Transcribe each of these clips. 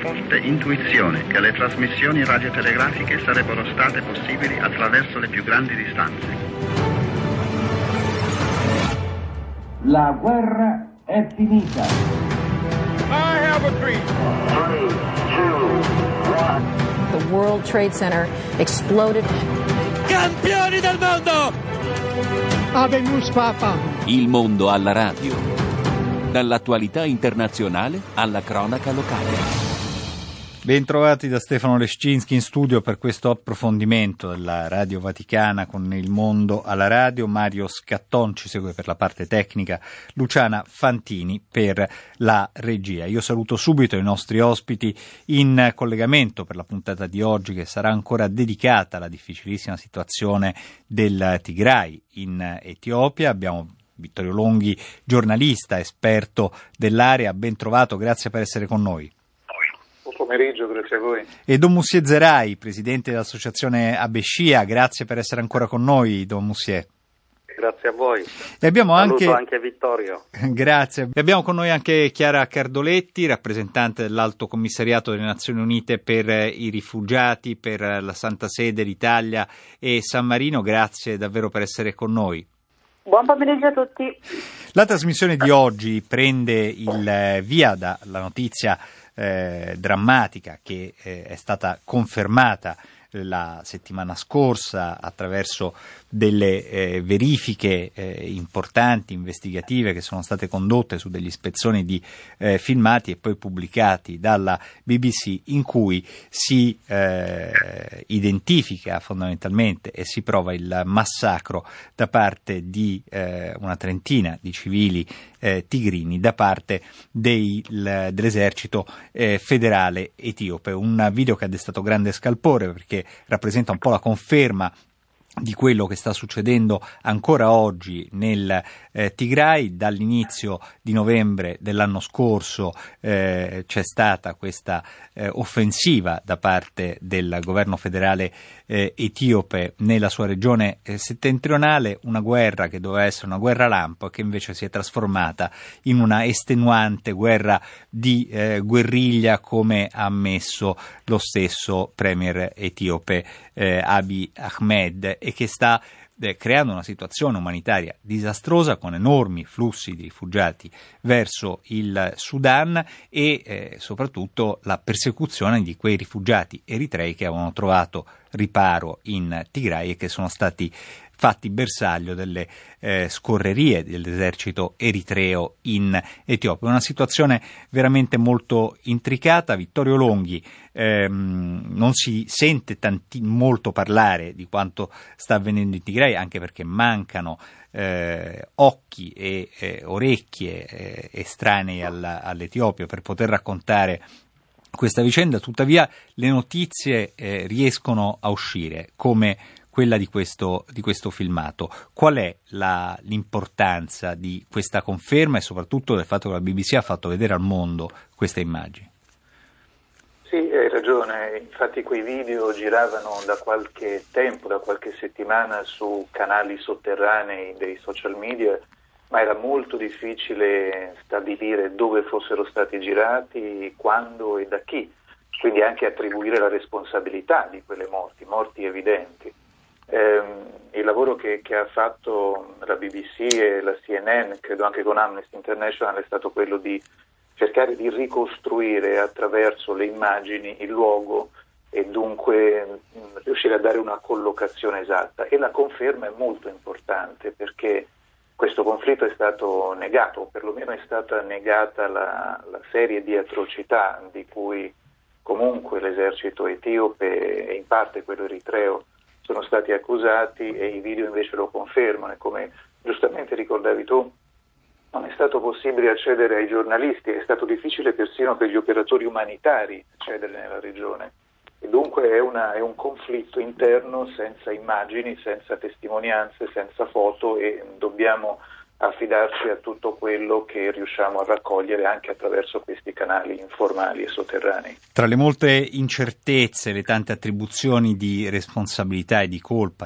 forte intuizione che le trasmissioni radiotelegrafiche sarebbero state possibili attraverso le più grandi distanze. La guerra è finita. I have a dream. 3, 2, 1. The World Trade Center exploded. Campioni del mondo! Habemus Papa. Il mondo alla radio. Dall'attualità internazionale alla cronaca locale. Bentrovati da Stefano Leszczynski in studio per questo approfondimento della Radio Vaticana con Il mondo alla radio. Mario Scatton ci segue per la parte tecnica, Luciana Fantini per la regia. Io saluto subito i nostri ospiti in collegamento per la puntata di oggi, che sarà ancora dedicata alla difficilissima situazione del Tigray in Etiopia. Abbiamo Vittorio Longhi, giornalista, esperto dell'area, ben trovato, grazie per essere con noi. Buon pomeriggio, grazie a voi. E Don Moussier Zerai, presidente dell'associazione Abeshia, grazie per essere ancora con noi, Don Moussier. Grazie a voi. E abbiamo Saluto anche Vittorio. Grazie. E abbiamo con noi anche Chiara Cardoletti, rappresentante dell'Alto Commissariato delle Nazioni Unite per i rifugiati, per la Santa Sede, l'Italia e San Marino. Grazie davvero per essere con noi. Buon pomeriggio a tutti. La trasmissione di oggi prende il via dalla notizia drammatica che è stata confermata la settimana scorsa attraverso delle verifiche importanti, investigative, che sono state condotte su degli spezzoni di filmati e poi pubblicati dalla BBC, in cui si identifica fondamentalmente e si prova il massacro da parte di una trentina di civili tigrini da parte dell'esercito federale etiope. Un video che ha destato grande scalpore perché rappresenta un po' la conferma di quello che sta succedendo ancora oggi nel Tigray. Dall'inizio di novembre dell'anno scorso c'è stata questa offensiva da parte del governo federale etiope nella sua regione settentrionale, una guerra che doveva essere una guerra lampo e che invece si è trasformata in una estenuante guerra di guerriglia, come ha ammesso lo stesso premier etiope Abiy Ahmed, e che sta creando una situazione umanitaria disastrosa con enormi flussi di rifugiati verso il Sudan e soprattutto la persecuzione di quei rifugiati eritrei che avevano trovato riparo in Tigray e che sono stati fatti bersaglio delle scorrerie dell'esercito eritreo in Etiopia. Una situazione veramente molto intricata. Vittorio Longhi, non si sente molto parlare di quanto sta avvenendo in Tigray, anche perché mancano occhi e orecchie estranei all'Etiopia per poter raccontare questa vicenda. Tuttavia le notizie riescono a uscire, come quella di questo filmato. Qual è l'importanza di questa conferma e soprattutto del fatto che la BBC ha fatto vedere al mondo queste immagini? Sì, hai ragione, infatti quei video giravano da qualche tempo, da qualche settimana su canali sotterranei dei social media, ma era molto difficile stabilire dove fossero stati girati, quando e da chi, quindi anche attribuire la responsabilità di quelle morti evidenti. Il lavoro che ha fatto la BBC e la CNN, credo anche con Amnesty International, è stato quello di cercare di ricostruire attraverso le immagini il luogo e dunque riuscire a dare una collocazione esatta. E la conferma è molto importante perché questo conflitto è stato negato, o perlomeno è stata negata la serie di atrocità di cui comunque l'esercito etiope e in parte quello eritreo sono stati accusati, e i video invece lo confermano. E come giustamente ricordavi tu, non è stato possibile accedere ai giornalisti, è stato difficile persino per gli operatori umanitari accedere nella regione, e dunque è un conflitto interno senza immagini, senza testimonianze, senza foto, e dobbiamo affidarci a tutto quello che riusciamo a raccogliere anche attraverso questi canali informali e sotterranei. Tra le molte incertezze, le tante attribuzioni di responsabilità e di colpa da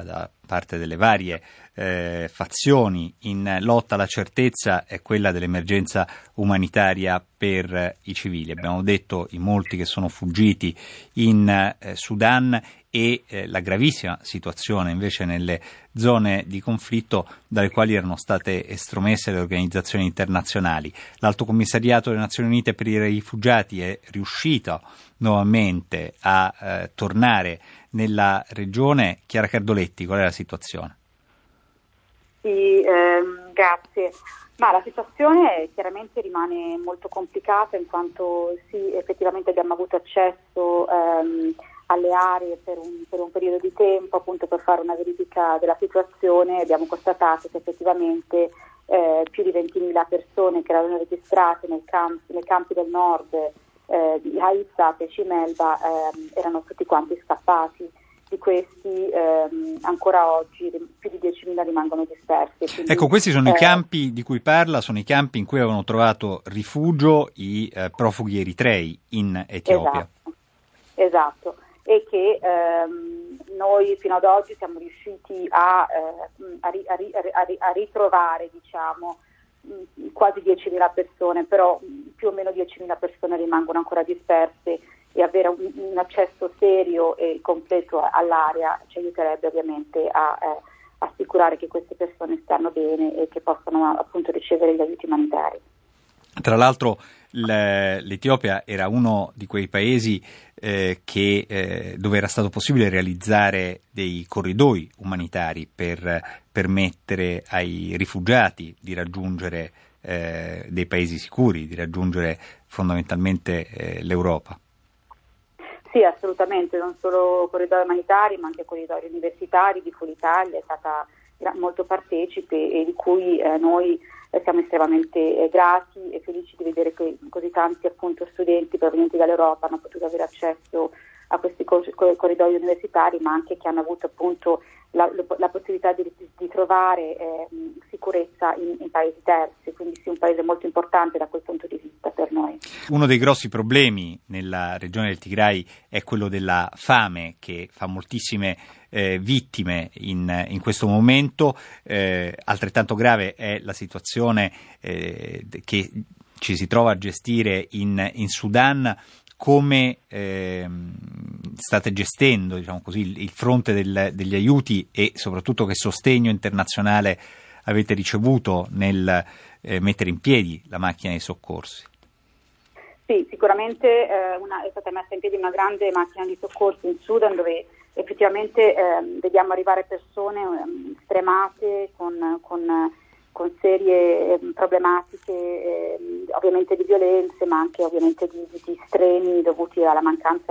parte delle varie fazioni in lotta alla certezza è quella dell'emergenza umanitaria per i civili. Abbiamo detto i molti che sono fuggiti in Sudan e la gravissima situazione invece nelle zone di conflitto dalle quali erano state estromesse le organizzazioni internazionali. L'Alto Commissariato delle Nazioni Unite per i rifugiati è riuscito nuovamente a tornare nella regione. Chiara Cardoletti, qual è la situazione? Sì, grazie. Ma la situazione chiaramente rimane molto complicata, in quanto sì, effettivamente abbiamo avuto accesso alle aree per un periodo di tempo, appunto per fare una verifica della situazione. Abbiamo constatato che effettivamente più di 20.000 persone che erano registrate nei campi del nord di Haifa e Shimelba erano tutti quanti scappati. Di questi ancora oggi più di 10.000 rimangono dispersi. Quindi, ecco, questi sono i campi di cui parla, sono i campi in cui avevano trovato rifugio i profughi eritrei in Etiopia. Esatto. E che noi fino ad oggi siamo riusciti a ritrovare, diciamo, quasi 10.000 persone, però più o meno 10.000 persone rimangono ancora disperse, e avere un accesso serio e completo all'area ci aiuterebbe ovviamente a assicurare che queste persone stiano bene e che possano appunto ricevere gli aiuti umanitari. Tra l'altro l'Etiopia era uno di quei paesi dove era stato possibile realizzare dei corridoi umanitari per permettere ai rifugiati di raggiungere dei paesi sicuri, di raggiungere fondamentalmente l'Europa. Sì, assolutamente, non solo corridoi umanitari ma anche corridoi universitari. di cui l'Italia è stata molto partecipe e di cui noi siamo estremamente grati e felici di vedere che così tanti appunto studenti provenienti dall'Europa hanno potuto avere accesso a questi corridoi universitari, ma anche che hanno avuto appunto la possibilità di trovare sicurezza in paesi terzi, quindi sì, un paese molto importante da quel punto di vista per noi. Uno dei grossi problemi nella regione del Tigray è quello della fame, che fa moltissime vittime in questo momento. Altrettanto grave è la situazione che ci si trova a gestire in Sudan. Come state gestendo, diciamo così, il fronte degli aiuti e soprattutto che sostegno internazionale avete ricevuto nel mettere in piedi la macchina dei soccorsi? Sì, sicuramente è stata messa in piedi una grande macchina di soccorso in Sudan, dove effettivamente vediamo arrivare persone stremate con serie problematiche ovviamente di violenze, ma anche ovviamente di stremi dovuti alla mancanza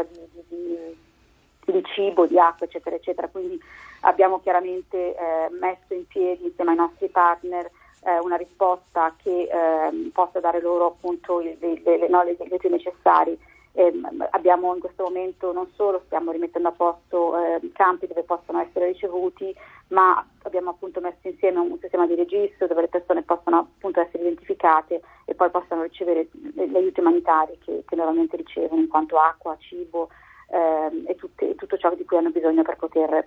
di cibo, di acqua, eccetera, eccetera. Quindi abbiamo chiaramente messo in piedi insieme ai nostri partner una risposta che possa dare loro appunto gli aiuti necessari. Abbiamo in questo momento non solo stiamo rimettendo a posto campi dove possono essere ricevuti, ma abbiamo appunto messo insieme un sistema di registro dove le persone possono appunto essere identificate e poi possano ricevere gli aiuti umanitari che normalmente ricevono, in quanto acqua, cibo e tutto ciò di cui hanno bisogno per poter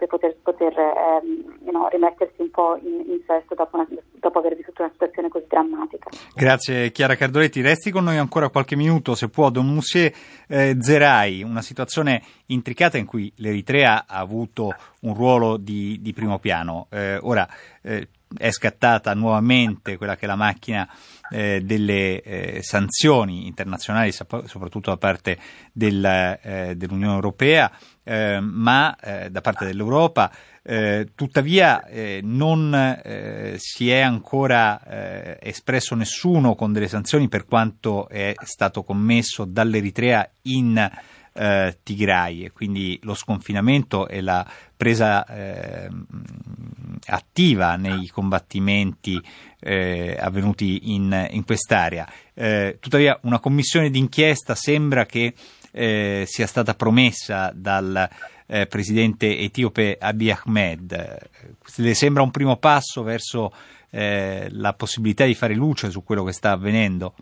rimettersi un po' in sesto dopo aver vissuto una situazione così drammatica. Grazie Chiara Cardoletti, resti con noi ancora qualche minuto se può. Don Moussé Zerai, una situazione intricata in cui l'Eritrea ha avuto un ruolo di primo piano. Ora è scattata nuovamente quella che è la macchina delle sanzioni internazionali, soprattutto da parte dell'Unione Europea, ma da parte dell'Europa. Tuttavia non si è ancora espresso nessuno con delle sanzioni per quanto è stato commesso dall'Eritrea in Tigray, e quindi lo sconfinamento e la presa attiva nei combattimenti avvenuti in quest'area. Tuttavia una commissione d'inchiesta sembra che sia stata promessa dal presidente etiope Abiy Ahmed. Le sembra un primo passo verso la possibilità di fare luce su quello che sta avvenendo?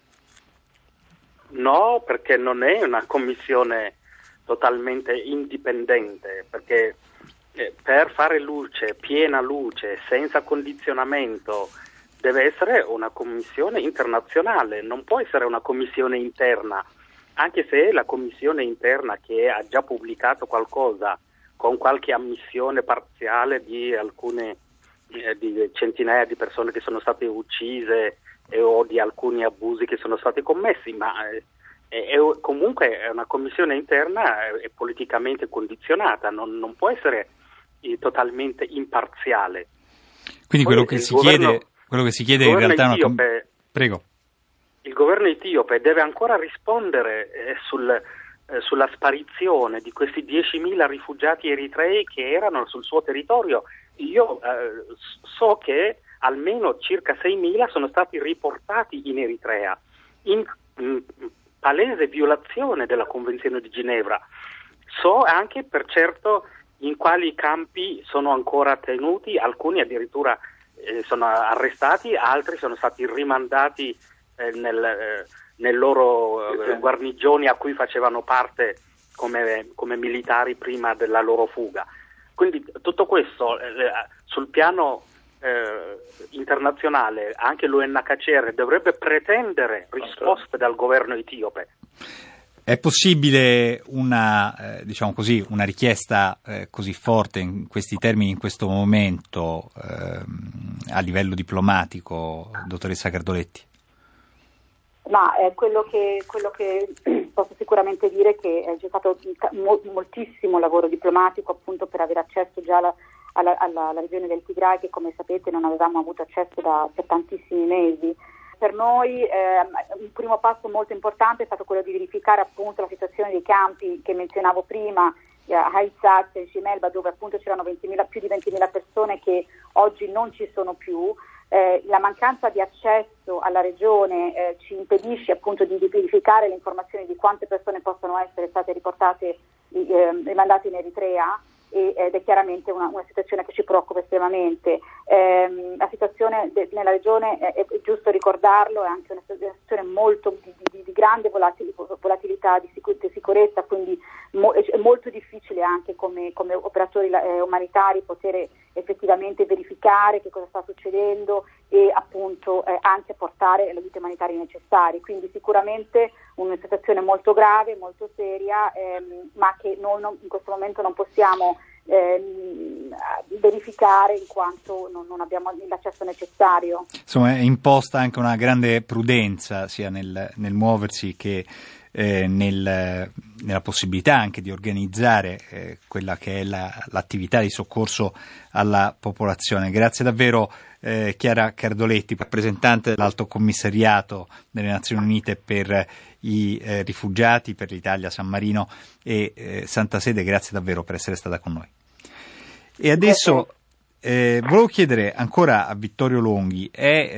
No, perché non è una commissione totalmente indipendente, perché per fare luce, piena luce, senza condizionamento, deve essere una commissione internazionale, non può essere una commissione interna, anche se la commissione interna che ha già pubblicato qualcosa con qualche ammissione parziale di alcune di centinaia di persone che sono state uccise o di alcuni abusi che sono stati commessi, ma comunque è una commissione interna e politicamente condizionata, non può essere totalmente imparziale. Quindi quello che si chiede in realtà è una... Prego. Il governo etiope deve ancora rispondere sulla sparizione di questi 10.000 rifugiati eritrei che erano sul suo territorio. Io so che almeno circa 6.000 sono stati riportati in Eritrea, in palese violazione della Convenzione di Ginevra. So anche per certo in quali campi sono ancora tenuti, alcuni addirittura sono arrestati, altri sono stati rimandati nel loro guarnigioni a cui facevano parte come militari prima della loro fuga. Quindi tutto questo sul piano internazionale, anche l'UNHCR dovrebbe pretendere risposte dal governo etiope. È possibile una richiesta così forte in questi termini, in questo momento, a livello diplomatico, dottoressa Cardoletti? Ma quello che posso sicuramente dire è che c'è stato moltissimo lavoro diplomatico appunto per avere accesso già alla regione del Tigray, che come sapete non avevamo avuto accesso per tantissimi mesi. Per noi un primo passo molto importante è stato quello di verificare appunto la situazione dei campi che menzionavo prima, a Haizat e Shimelba, dove appunto c'erano più di 20.000 persone che oggi non ci sono più. La mancanza di accesso alla regione ci impedisce appunto di verificare le informazioni di quante persone possono essere state riportate, rimandate in Eritrea, ed è chiaramente una situazione che ci preoccupa estremamente. La situazione nella regione, è giusto ricordarlo, è anche una situazione molto di grande volatilità di sicurezza, quindi è molto difficile anche come operatori umanitari poter effettivamente verificare che cosa sta succedendo e appunto anche portare le aiuti umanitari necessari. Quindi sicuramente una situazione molto grave, molto seria, ma che noi in questo momento non possiamo verificare in quanto non abbiamo l'accesso necessario. Insomma, è imposta anche una grande prudenza sia nel muoversi che nella possibilità anche di organizzare quella che è l'attività di soccorso alla popolazione. Grazie davvero Chiara Cardoletti, rappresentante dell'Alto Commissariato delle Nazioni Unite per i rifugiati, per l'Italia, San Marino e Santa Sede. Grazie davvero per essere stata con noi. E adesso volevo chiedere ancora a Vittorio Longhi,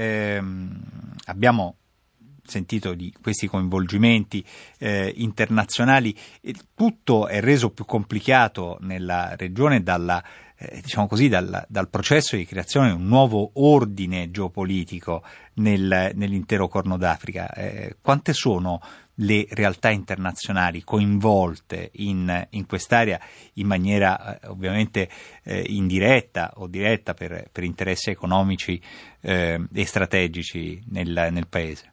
abbiamo sentito di questi coinvolgimenti internazionali, tutto è reso più complicato nella regione dal processo di creazione di un nuovo ordine geopolitico nell'intero Corno d'Africa. Quante sono le realtà internazionali coinvolte in quest'area in maniera ovviamente indiretta o diretta per interessi economici e strategici nel paese?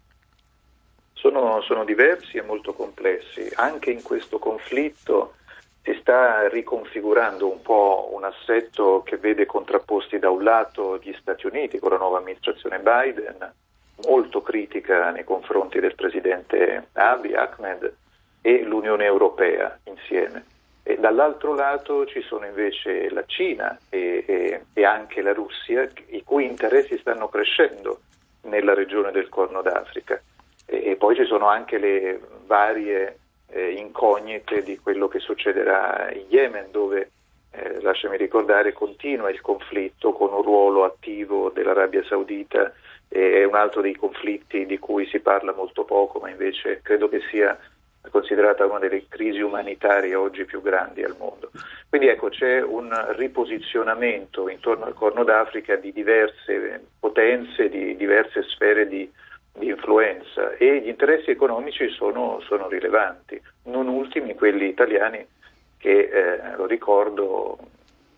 Sono diversi e molto complessi. Anche in questo conflitto si sta riconfigurando un po' un assetto che vede contrapposti da un lato gli Stati Uniti con la nuova amministrazione Biden, molto critica nei confronti del presidente Abiy Ahmed, e l'Unione Europea insieme. E dall'altro lato ci sono invece la Cina e anche la Russia, i cui interessi stanno crescendo nella regione del Corno d'Africa. E poi ci sono anche le varie incognite di quello che succederà in Yemen, dove, lasciami ricordare, continua il conflitto con un ruolo attivo dell'Arabia Saudita. È un altro dei conflitti di cui si parla molto poco, ma invece credo che sia considerata una delle crisi umanitarie oggi più grandi al mondo. Quindi ecco, c'è un riposizionamento intorno al Corno d'Africa di diverse potenze, di diverse sfere di influenza, e gli interessi economici sono rilevanti, non ultimi quelli italiani che, lo ricordo,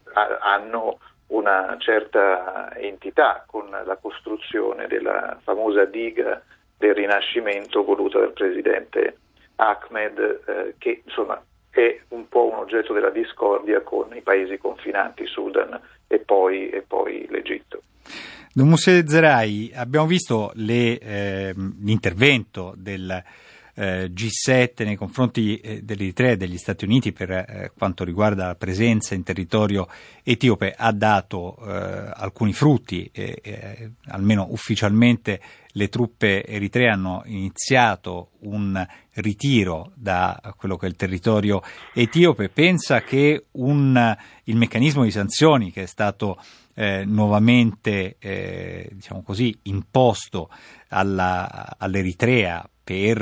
hanno una certa entità con la costruzione della famosa diga del Rinascimento voluta dal presidente Ahmed, che insomma è un po' un oggetto della discordia con i paesi confinanti, Sudan e poi l'Egitto. Don Moussé Zerai, abbiamo visto l'intervento del G7 nei confronti dell'Eritrea e degli Stati Uniti per quanto riguarda la presenza in territorio etiope, ha dato alcuni frutti, almeno ufficialmente le truppe eritree hanno iniziato un ritiro da quello che è il territorio etiope. Pensa che il meccanismo di sanzioni che è stato nuovamente diciamo così imposto all'Eritrea per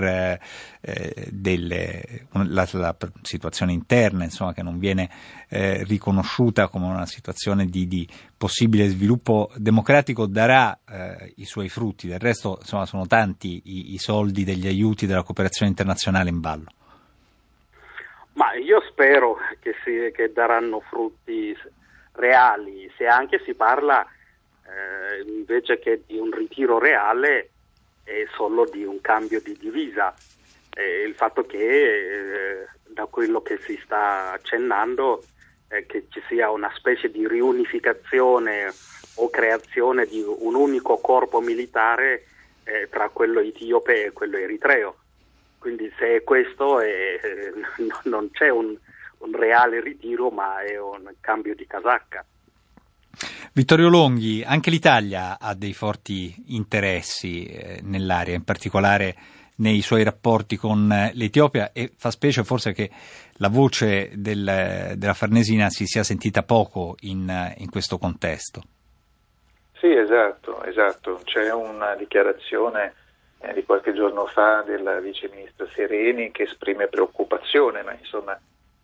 la situazione interna, insomma, che non viene riconosciuta come una situazione di possibile sviluppo democratico, darà i suoi frutti. Del resto, insomma, sono tanti i soldi degli aiuti della cooperazione internazionale in ballo. Ma io spero che daranno frutti reali, se anche si parla invece che di un ritiro reale è solo di un cambio di divisa. Il fatto che da quello che si sta accennando che ci sia una specie di riunificazione o creazione di un unico corpo militare tra quello etiope e quello eritreo. Quindi se è questo non c'è un reale ritiro, ma è un cambio di casacca. Vittorio Longhi, anche l'Italia ha dei forti interessi nell'area, in particolare nei suoi rapporti con l'Etiopia, e fa specie forse che la voce della Farnesina si sia sentita poco in questo contesto. Sì, esatto. C'è una dichiarazione di qualche giorno fa della vice ministra Sereni che esprime preoccupazione, ma insomma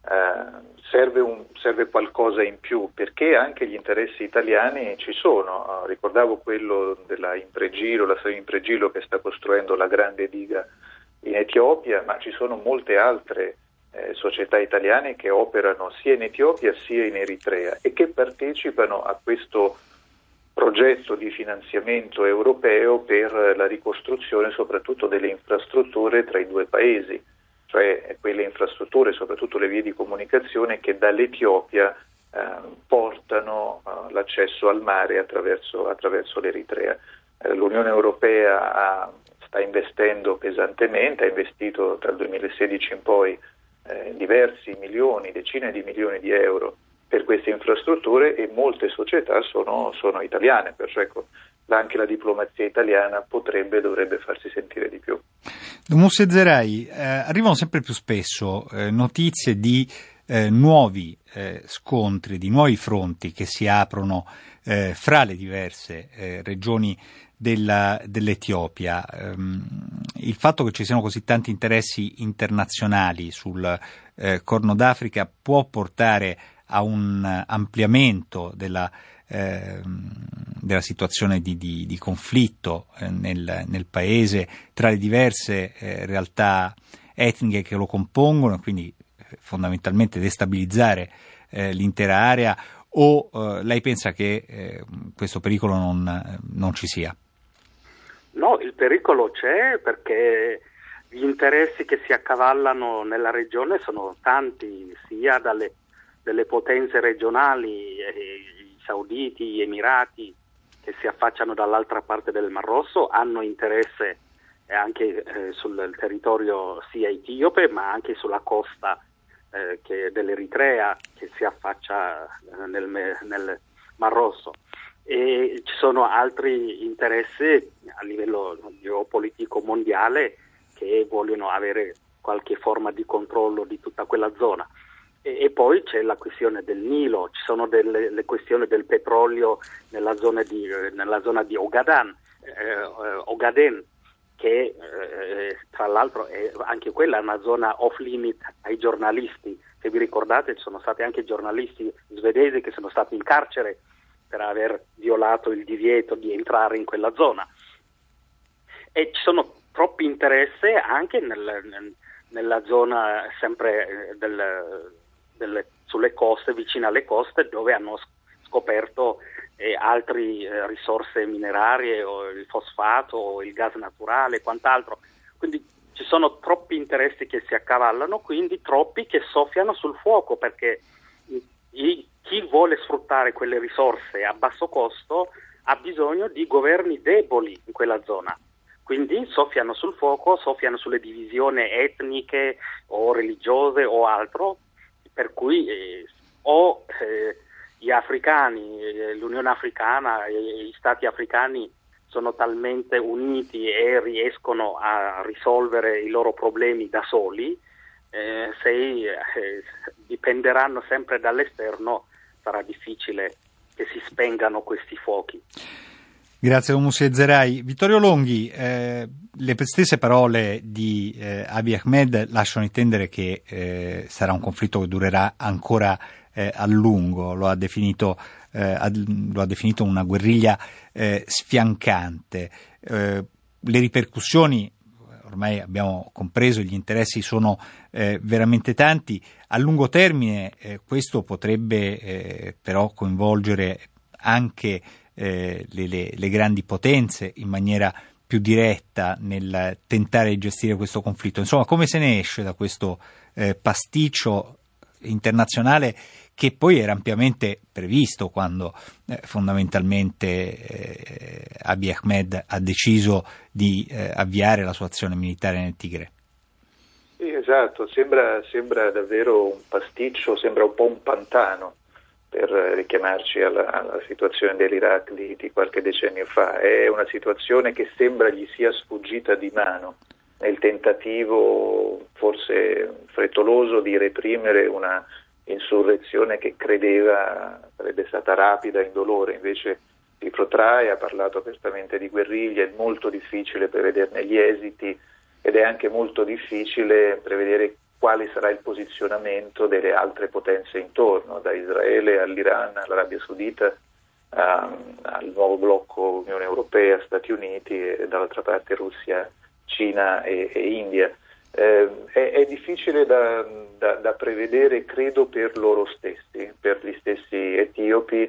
serve qualcosa in più, perché anche gli interessi italiani ci sono. Ricordavo quello la storia Impregilo che sta costruendo la grande diga in Etiopia, ma ci sono molte altre società italiane che operano sia in Etiopia sia in Eritrea e che partecipano a questo progetto di finanziamento europeo per la ricostruzione soprattutto delle infrastrutture tra i due paesi, cioè quelle infrastrutture, soprattutto le vie di comunicazione che dall'Etiopia portano l'accesso al mare attraverso l'Eritrea. L'Unione Europea sta investendo pesantemente, ha investito tra il 2016 in poi diversi milioni, decine di milioni di euro per queste infrastrutture, e molte società sono italiane, perciò ecco, anche la diplomazia italiana dovrebbe farsi sentire di più. Don Moussé Zerai, arrivano sempre più spesso notizie di nuovi scontri, di nuovi fronti che si aprono fra le diverse regioni dell'Etiopia. Il fatto che ci siano così tanti interessi internazionali sul Corno d'Africa può portare a un ampliamento della situazione di conflitto nel paese tra le diverse realtà etniche che lo compongono, e quindi fondamentalmente destabilizzare l'intera area, o lei pensa che questo pericolo non ci sia? No, il pericolo c'è, perché gli interessi che si accavallano nella regione sono tanti, sia delle potenze regionali, i sauditi, gli emirati, che si affacciano dall'altra parte del Mar Rosso, hanno interesse anche sul territorio sia etiope, ma anche sulla costa dell'Eritrea, che si affaccia nel Mar Rosso. E ci sono altri interessi a livello geopolitico mondiale che vogliono avere qualche forma di controllo di tutta quella zona. E poi c'è la questione del Nilo, ci sono le questioni del petrolio nella zona di Ogaden, che tra l'altro è anche quella una zona off limit ai giornalisti. Se vi ricordate, ci sono stati anche giornalisti svedesi che sono stati in carcere per aver violato il divieto di entrare in quella zona. E ci sono troppi interessi anche nella zona sempre sulle coste, vicino alle coste, dove hanno scoperto altre risorse minerarie, o il fosfato, o il gas naturale e quant'altro. Quindi ci sono troppi interessi che si accavallano, quindi troppi che soffiano sul fuoco, perché chi vuole sfruttare quelle risorse a basso costo ha bisogno di governi deboli in quella zona. Quindi soffiano sul fuoco, soffiano sulle divisioni etniche o religiose o altro, per cui gli africani, l'Unione Africana e gli stati africani sono talmente uniti e riescono a risolvere i loro problemi da soli, se dipenderanno sempre dall'esterno sarà difficile che si spengano questi fuochi. Grazie Don Moussy Zerai. Vittorio Longhi, le stesse parole di Abiy Ahmed lasciano intendere che sarà un conflitto che durerà ancora a lungo, lo ha definito una guerriglia sfiancante. Le ripercussioni, ormai abbiamo compreso, gli interessi sono veramente tanti. A lungo termine questo potrebbe però coinvolgere anche le grandi potenze in maniera più diretta nel tentare di gestire questo conflitto. Insomma, come se ne esce da questo pasticcio internazionale che poi era ampiamente previsto quando fondamentalmente Abiy Ahmed ha deciso di avviare la sua azione militare nel Tigre? Sì, esatto, sembra davvero un pasticcio, sembra un po' un pantano, per richiamarci alla situazione dell'Iraq di qualche decennio fa. È una situazione che sembra gli sia sfuggita di mano nel tentativo forse frettoloso di reprimere una insurrezione che credeva sarebbe stata rapida e indolore, invece si protrae, ha parlato apertamente di guerriglia, è molto difficile prevederne gli esiti ed è anche molto difficile prevedere quale sarà il posizionamento delle altre potenze intorno, da Israele all'Iran, all'Arabia Saudita, al nuovo blocco Unione Europea, Stati Uniti e dall'altra parte Russia, Cina e India. È difficile da prevedere, credo, per loro stessi, per gli stessi etiopi.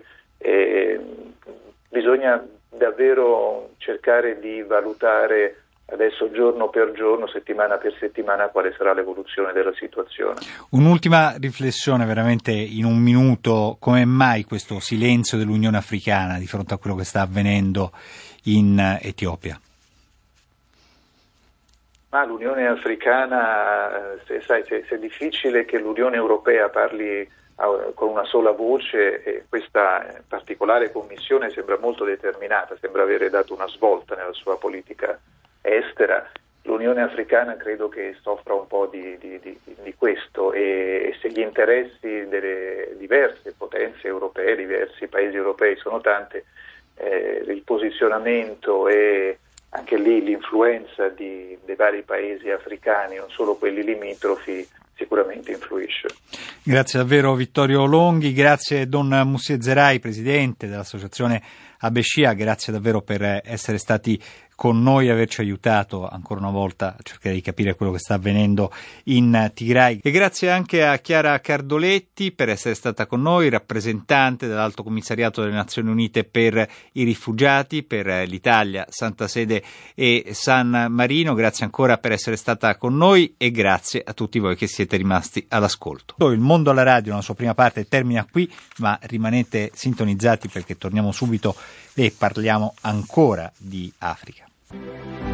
Bisogna davvero cercare di valutare adesso giorno per giorno, settimana per settimana, quale sarà l'evoluzione della situazione. Un'ultima riflessione veramente in un minuto: come mai questo silenzio dell'Unione Africana di fronte a quello che sta avvenendo in Etiopia? Ma l'Unione Africana, se è difficile che l'Unione Europea parli con una sola voce, e questa particolare commissione sembra molto determinata, sembra avere dato una svolta nella sua politica estera. L'Unione Africana credo che soffra un po' di questo, e se gli interessi delle diverse potenze europee, diversi paesi europei sono tante, il posizionamento e anche lì l'influenza dei vari paesi africani, non solo quelli limitrofi, sicuramente influisce. Grazie davvero Vittorio Longhi, grazie Don Moussy Zerai, presidente dell'associazione Habeshia, grazie davvero per essere stati con noi e averci aiutato ancora una volta a cercare di capire quello che sta avvenendo in Tigray. E grazie anche a Chiara Cardoletti per essere stata con noi, rappresentante dell'Alto Commissariato delle Nazioni Unite per i rifugiati, per l'Italia, Santa Sede e San Marino. Grazie ancora per essere stata con noi e grazie a tutti voi che siete rimasti all'ascolto. Il Mondo alla Radio, la sua prima parte termina qui, ma rimanete sintonizzati perché torniamo subito e parliamo ancora di Africa.